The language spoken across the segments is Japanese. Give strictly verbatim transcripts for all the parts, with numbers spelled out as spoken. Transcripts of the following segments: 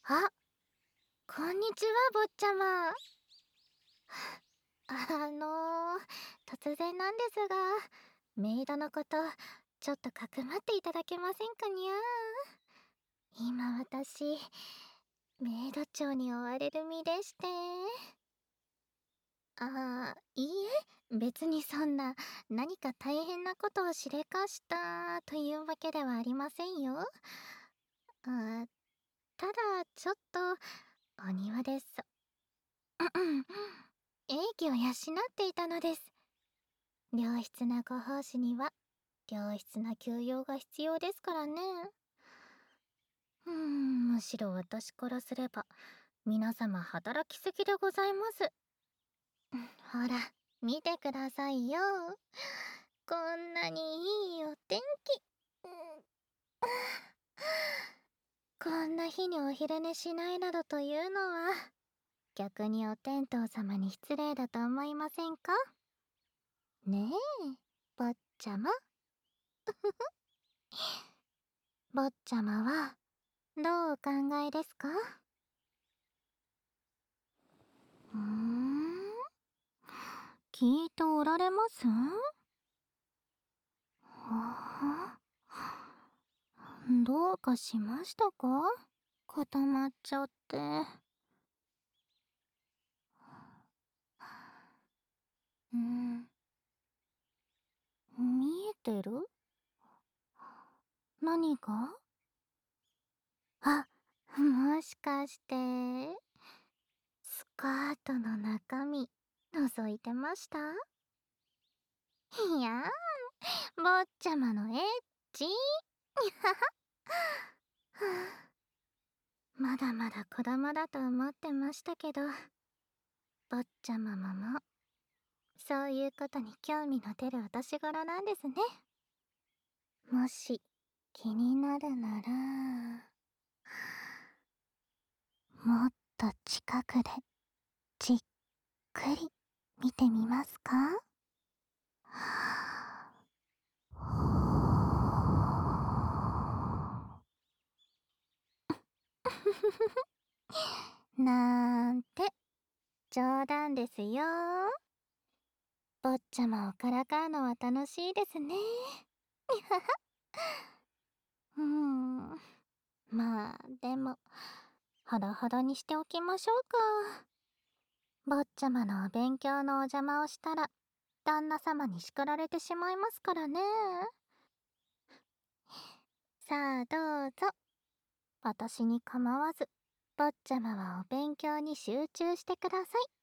あ、こんにちは、坊ちゃま。あの、突然なんですが、メイドのこと、ちょっとかくまっていただけませんかにゃー。今私、メイド長に追われる身でして。ああ、いいえ、別にそんな、何か大変なことをしでかしたというわけではありませんよ。あーただ、ちょっと、お庭です。英気を養っていたのです。良質なご奉仕には、良質な休養が必要ですからね。うーん、むしろ私からすれば、皆様働きすぎでございます。ほら、見てくださいよ。こんなにいいお天気。こんな日にお昼寝しないなどというのは、逆にお天道様に失礼だと思いませんか？ねえ、坊ちゃま。坊ちゃまは、どうお考えですか？うーん、聞いておられます？はあ、どうかしましたか？固まっちゃって。うん、見えてる？何が？あ、もしかして、スカートの中身、覗いてました？いやー、坊ちゃまのエッチ。まだまだ子供だと思ってましたけど、坊ちゃまもも、そういうことに興味の出るお年頃なんですね。もし、気になるなら、もっと近くで、じっくり見てみますか？なんて、冗談ですよ。坊ちゃまをからかうのは楽しいですね。うーん。まあ、でも、ほどほどにしておきましょうか。坊ちゃまのお勉強のお邪魔をしたら、旦那様に叱られてしまいますからね。さあ、どうぞ。私に構わず、坊ちゃまはお勉強に集中してください。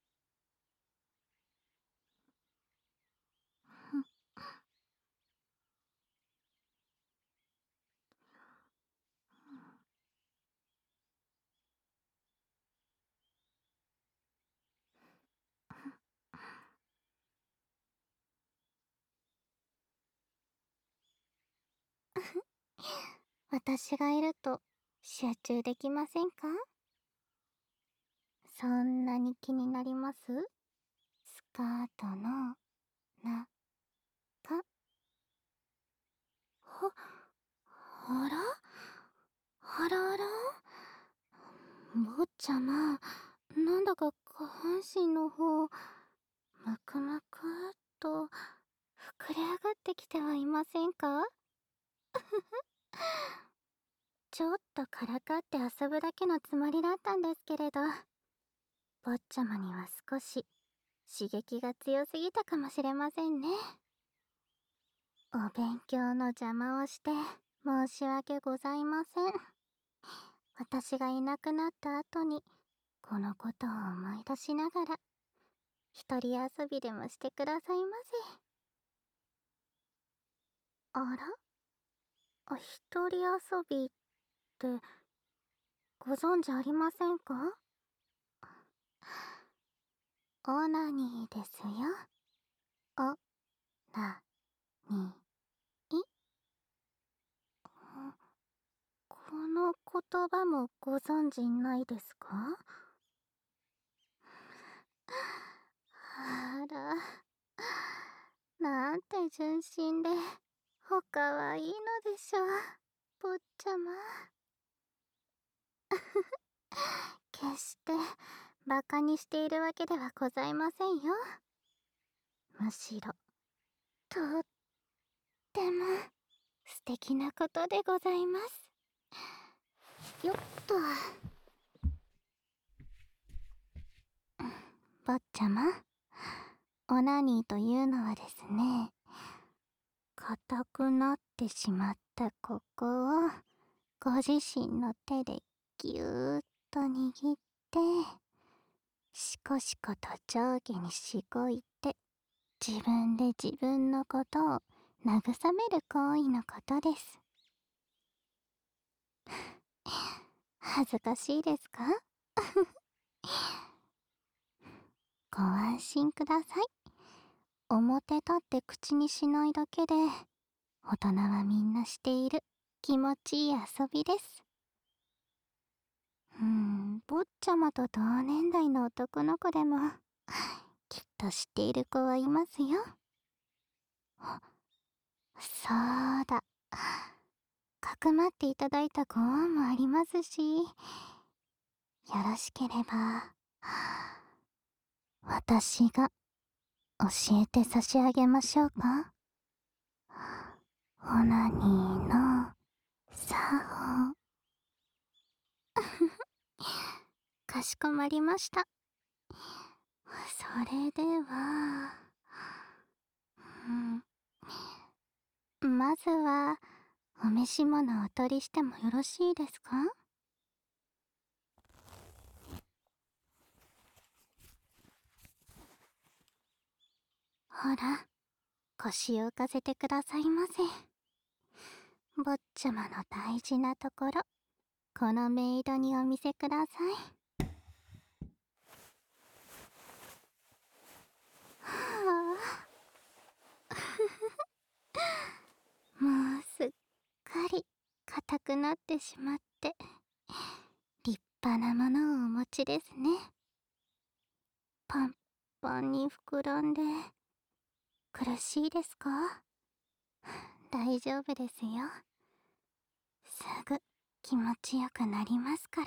私がいると集中できませんか？そんなに気になります？スカートの中。は、あらあらあら。坊ちゃま、なんだか下半身の方、むくむくっと膨れ上がってきてはいませんか？ちょっとからかって遊ぶだけのつもりだったんですけれど、坊ちゃまには少し刺激が強すぎたかもしれませんね。お勉強の邪魔をして申し訳ございません。私がいなくなった後に、このことを思い出しながら、一人遊びでもしてくださいませ。あら、あ、一人遊びってご存知ありませんか？オナニーですよ。オナニー。この言葉もご存知ないですか？あら、なんて純真で、おかわいいのでしょう、坊ちゃま。 決してバカにしているわけではございませんよ。むしろとっても素敵なことでございます。よっと。坊ちゃま、オナニーというのはですね、硬くなってしまったここをご自身の手でぎゅーっと握って、しこしこと上下にしごいて、自分で自分のことを慰める行為のことです。恥ずかしいですか？ご安心ください。表立って口にしないだけで、大人はみんなしている気持ちいい遊びです。うーん、坊ちゃまと同年代の男の子でも、きっと知っている子はいますよ。あ、そうだ。かくまっていただいたご恩もありますし、よろしければ、私が教えて差し上げましょうか。オナニーの作法。かしこまりました。それでは、うん、まずはお召し物をお取りしてもよろしいですか？ほら、腰を浮かせてくださいませ。坊ちゃまの大事なところ、このメイドにお見せください。はあ、もうすっかり硬くなってしまって、立派なものをお持ちですね。パンパンに膨らんで、苦しいですか？大丈夫ですよ。すぐ気持ちよくなりますから。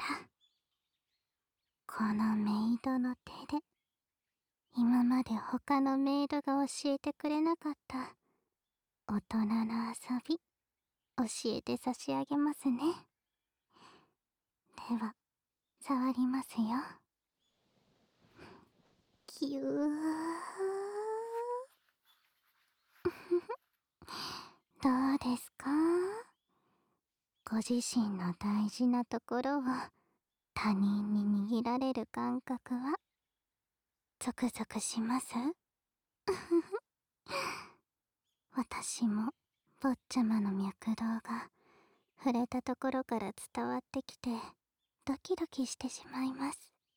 このメイドの手で、今まで他のメイドが教えてくれなかった大人の遊び、教えて差し上げますね。では、触りますよ。ぎゅー。どうですか？ご自身の大事なところを他人に握られる感覚はゾクゾクします？私も坊ちゃまの脈動が触れたところから伝わってきてドキドキしてしまいます。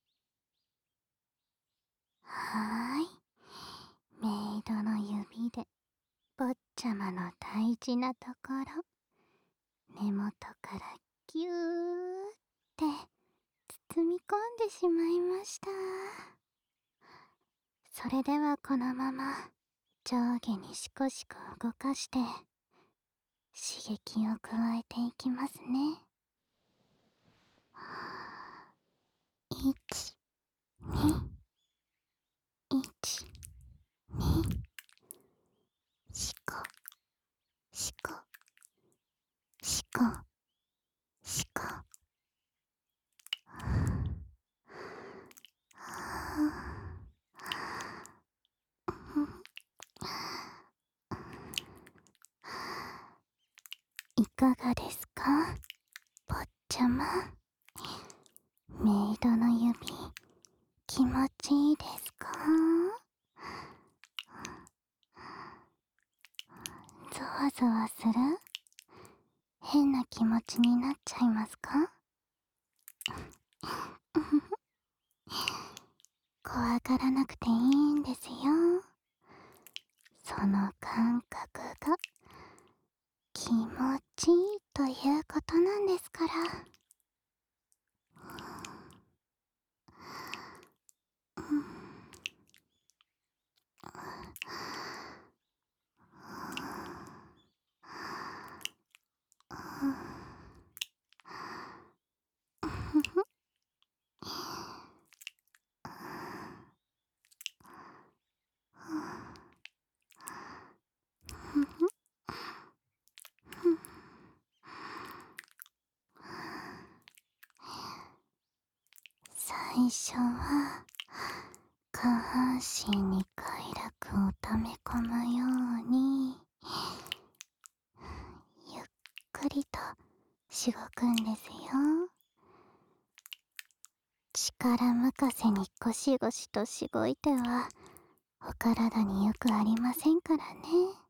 はーい。メイドの指で坊ちゃまの大事なところ、根元からギューって包み込んでしまいました。それではこのまま上下にしこしこ動かして刺激を加えていきますね。いち、に、いち、に、しこ、しこ、しこ、しこ。いかがですか、坊ちゃま。メイドの指、気持ちいいですか？ゾワゾワする？変な気持ちになっちゃいますか？怖がらなくていいんですよ。その感覚が気持ちいいということなんですから。 初は下半身に快楽を溜め込むようにゆっくりとしごくんですよ。力任せにゴシゴシとしごいてはお体によくありませんからね。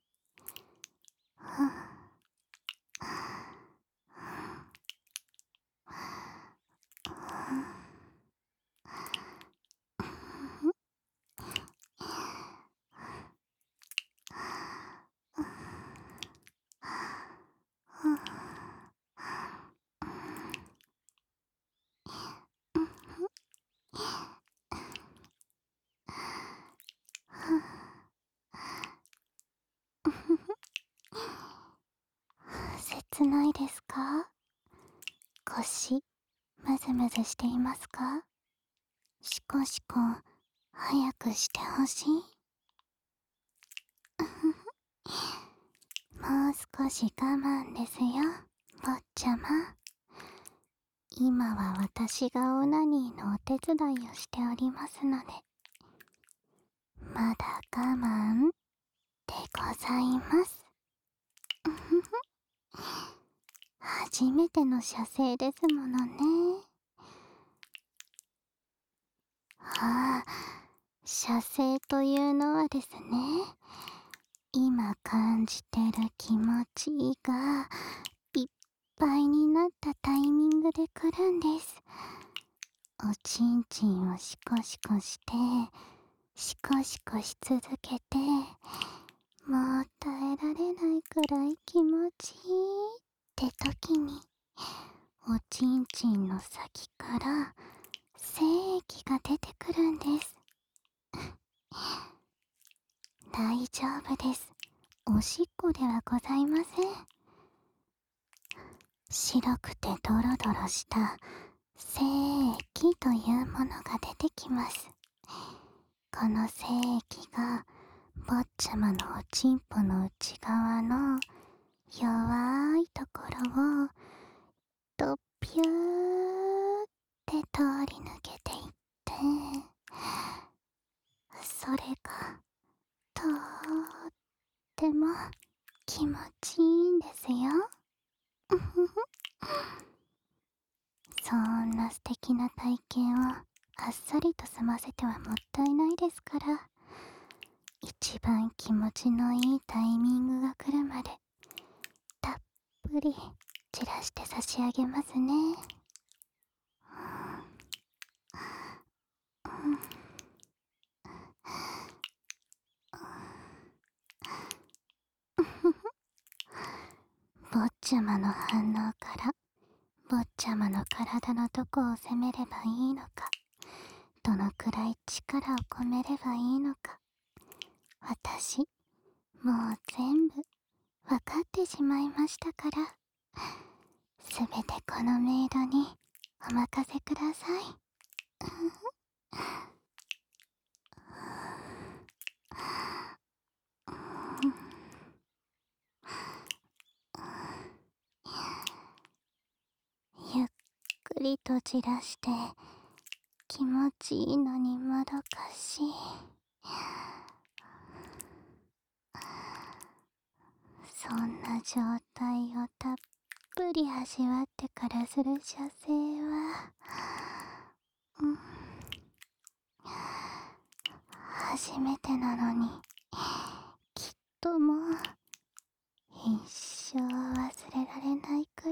切ないですか？腰ムズムズしていますか？シコシコ早くしてほしい。もう少し我慢ですよ、坊ちゃま。今は私がオナニーのお手伝いをしておりますので、まだ我慢でございます。初めての射精ですものね。ああ、射精というのはですね、今感じてる気持ちがいっぱいになったタイミングで来るんです。おちんちんをシコシコしてシコシコし続けて、もう耐えられないくらい気持ちいいって時に、おちんちんの先から精液が出てくるんです。大丈夫です。おしっこではございません。白くてドロドロした精液というものが出てきます。この精液が坊ちゃまのおちんぽの内側の弱いところをとピューって通り抜けていって、それがとっても気持ちいいんですよ。そんな素敵な体験をあっさりと済ませてはもったいないですから、一番気持ちのいいタイミングが来るまでたっぷり散らして差し上げますね。坊ちゃまの反応から坊ちゃまの体のどこを攻めればいいのか、どのくらい力を込めればいいのか、私もう全部わかってしまいましたから、すべてこのメイドにお任せください。ゆっくりと散らして気持ちいいのにもどかしい。そんな状態をたっぷり味わってからする射精は、うん、初めてなのにきっともう一生忘れられないくらい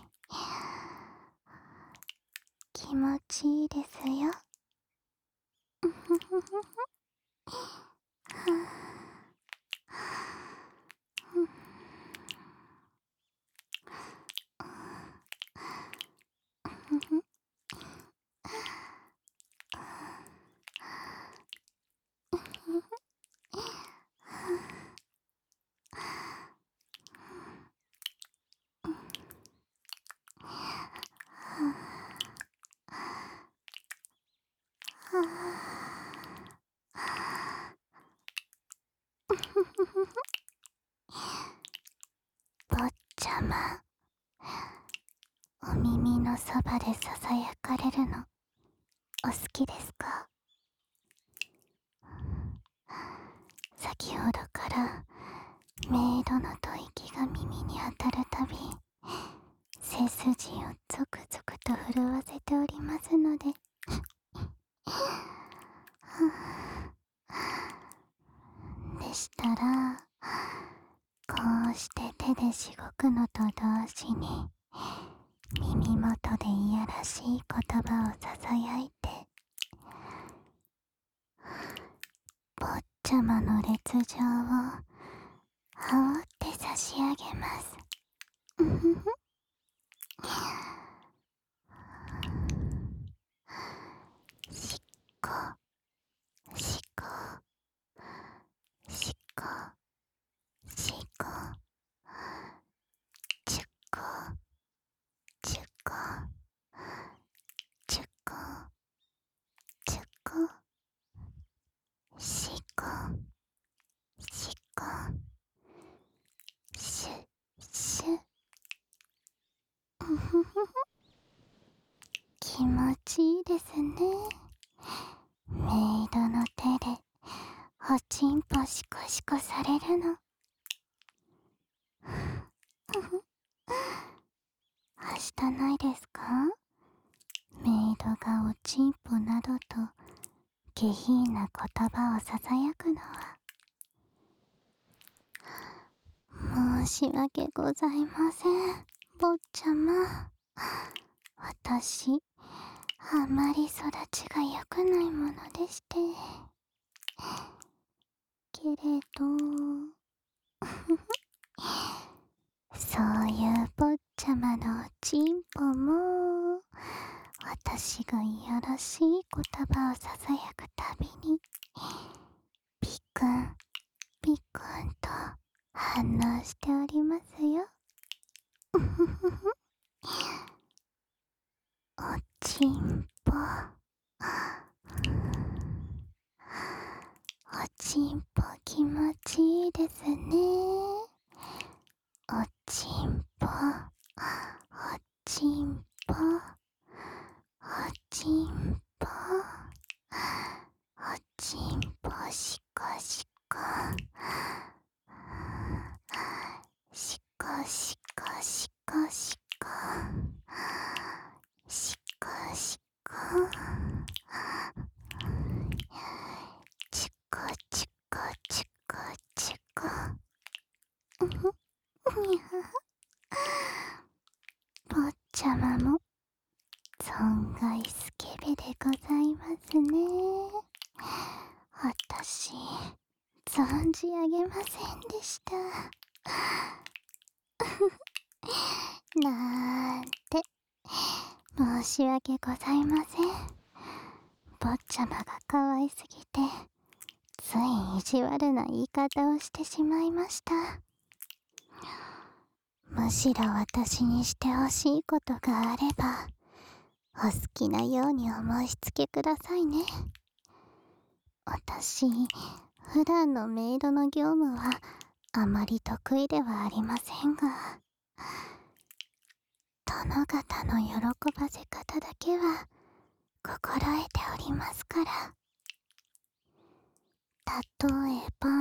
気持ちいいですよ。坊ちゃま、お耳のそばでささやかれるのお好きですか？先ほどからメイドの吐息が耳に当たるたび、背筋をゾクゾクと震わせておりますのででしたら、こうして手でしごくのと同時に耳元でいやらしい言葉をささやいて、坊ちゃまの烈状を煽って差し上げます。しっこしっこしっこしっこちゅっこちゅっこちゅっこちゅっこしっこしっこしゅしゅ気持ちいいですね。メイドの手でおちんぽシコシコされるの。はしたないですか？メイドがおちんぽなどと下品な言葉をささやくのは。申し訳ございません、坊ちゃま。私、あまり育ちが良くないものでして。けれどそういう坊ちゃまのおちんぽも、私がいやらしい言葉をささやくたびにピクンピクンと反応しておりますよ。おちんぽ、おちんぽ気持ちいいですね。おちんぽ、おちんぽ、おちんぽ、おちんぽしこしこ、しこしこしこしこ、しこしこ、ちこちこちこちこ、坊ちゃまも存外スケベでございますね。私、存じ上げませんでした。なんて、申し訳ございません。坊ちゃまが可愛すぎて、つい意地悪な言い方をしてしまいました。むしろ私にしてほしいことがあれば、お好きなようにお申し付けくださいね。私、普段のメイドの業務はあまり得意ではありませんが、殿方の喜ばせ方だけは心得ておりますから。例えば、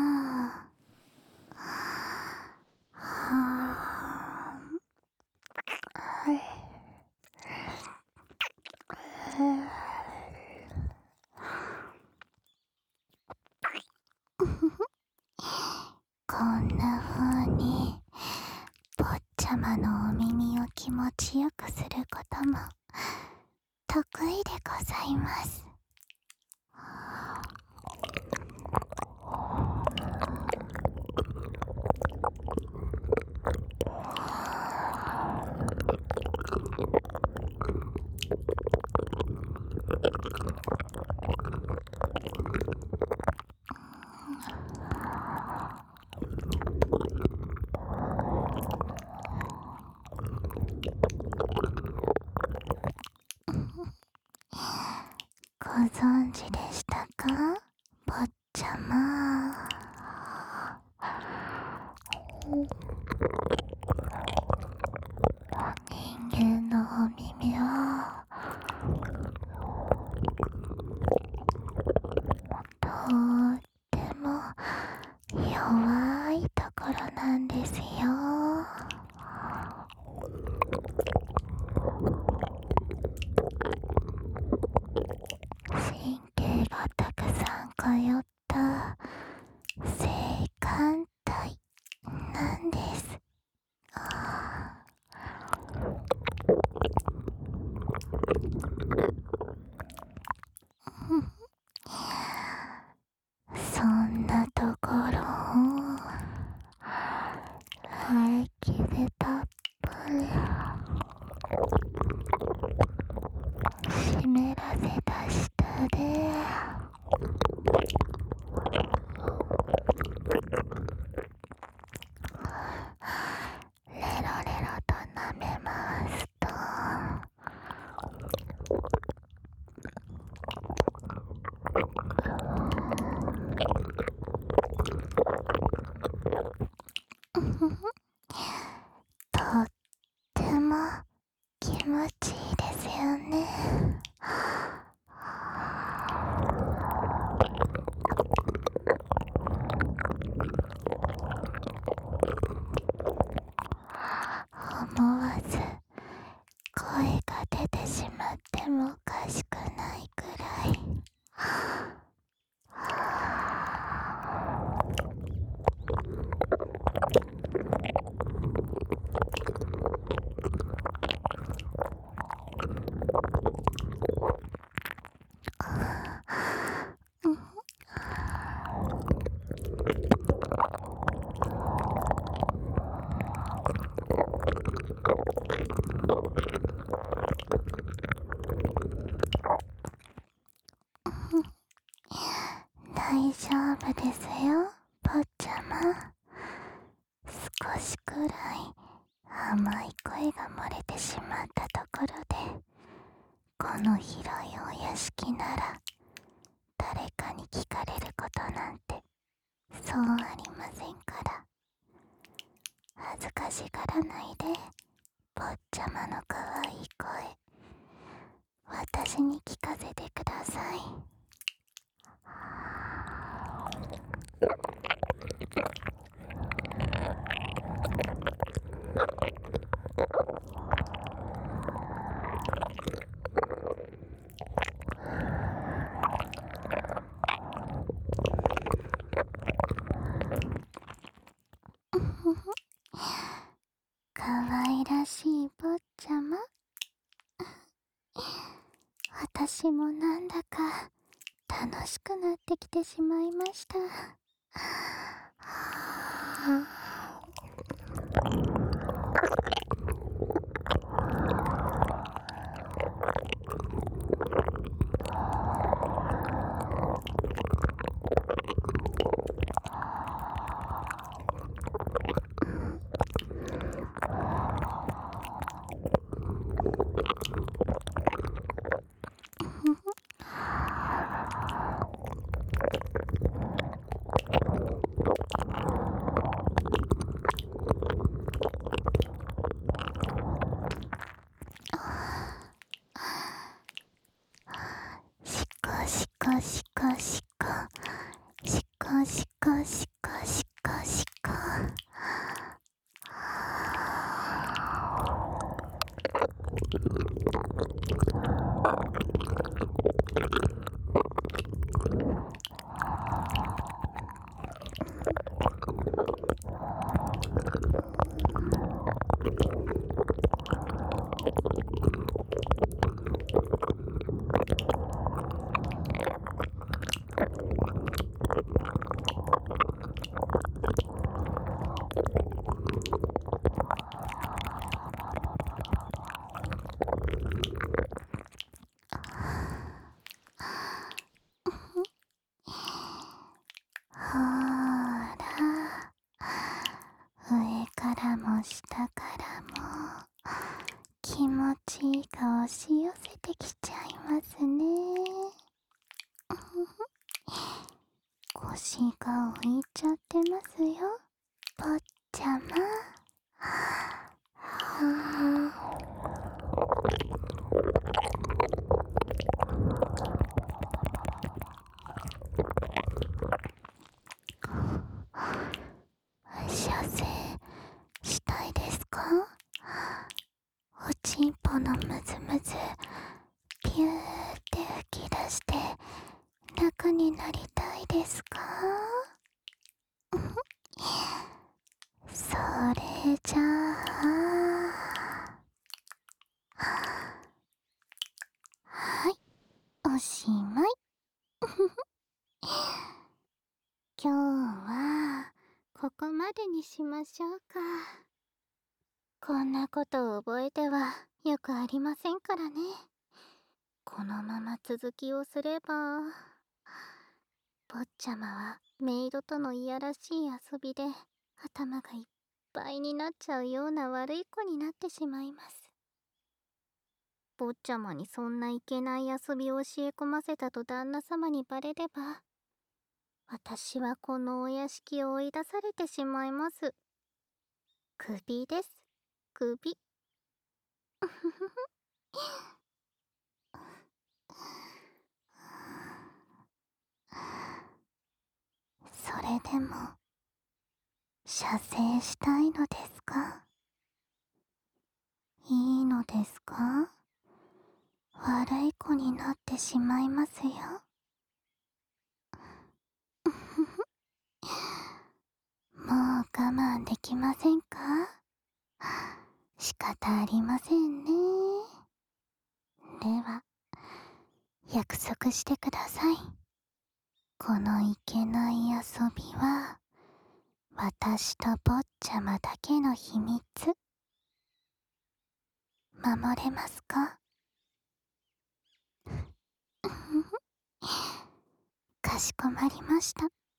こんな風に坊ちゃまのお耳を気持ちよくすることも得意でございます。ご存知でしたか、坊ちゃま。人間のお耳は夫ですよ、坊ちゃま。少しくらい甘い声が漏れてしまったところで、この広いお屋敷なら誰かに聞かれることなんてそうありませんから。恥ずかしがらないで、坊ちゃまの可愛い声、私に聞かせてください。可愛らしい坊ちゃま。私もなんだか楽しくなってきてしまいました。しこしこしこしこしこしこしこしこしこ。ほーら、上からも下からも気持ちいいが押し寄せてきちゃいますね。腰が浮いちゃってますよ、坊ちゃま。射精したいですか？おちんぽのムズムズピューって吹き出して楽になりたいですか？それじゃあ、はい、おしまい。今日はここまでにしましょうか。こんなことを覚えてはよくありませんからね。このまま続きをすれば、坊ちゃまはメイドとのいやらしい遊びで頭がいっぱいになっちゃうような悪い子になってしまいます。坊ちゃまにそんないけない遊びを教え込ませたと旦那様にバレれば、私はこのお屋敷を追い出されてしまいます。首です。首。それでも射精したいのですか？いいのですか？悪い子になってしまいますよ。もう我慢できませんか？仕方ありませんね。では、約束してください。このいけない遊びは、私と坊ちゃまだけの秘密。守れますか？かしこまりました。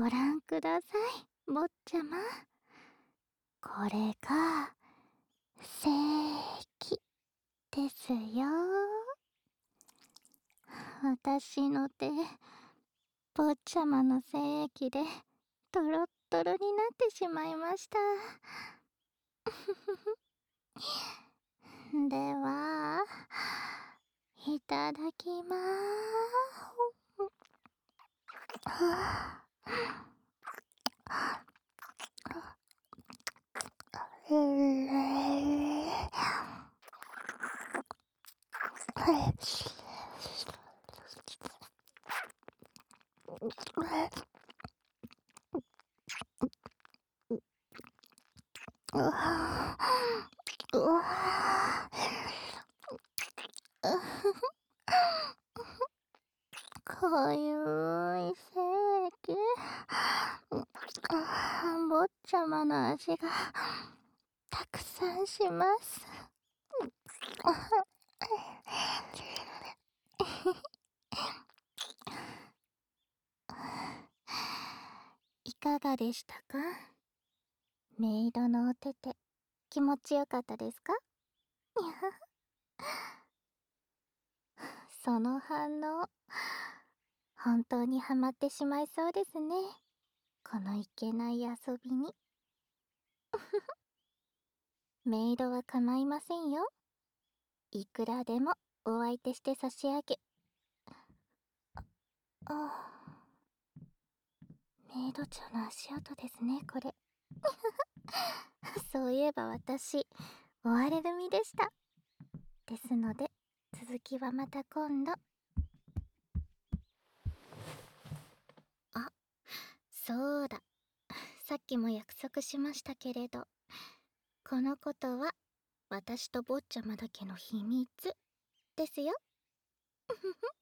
ご覧ください、坊ちゃま。これが正規ですよ。私の手、坊ちゃまの精液でトロットロになってしまいました。では、いただきまーす。うわうわかゆい精液。坊ちゃまの味がたくさんします。いかがでしたか？メイドのお手手、気持ちよかったですか？その反応、本当にハマってしまいそうですね。このいけない遊びに。メイドは構いませんよ。いくらでもお相手して差し上げ。あ、メイド長の足音ですね、これ。そういえば私、追われ組でした。ですので、続きはまた今度。あ、そうだ。さっきも約束しましたけれど、このことは私と坊ちゃまだけの秘密ですよ。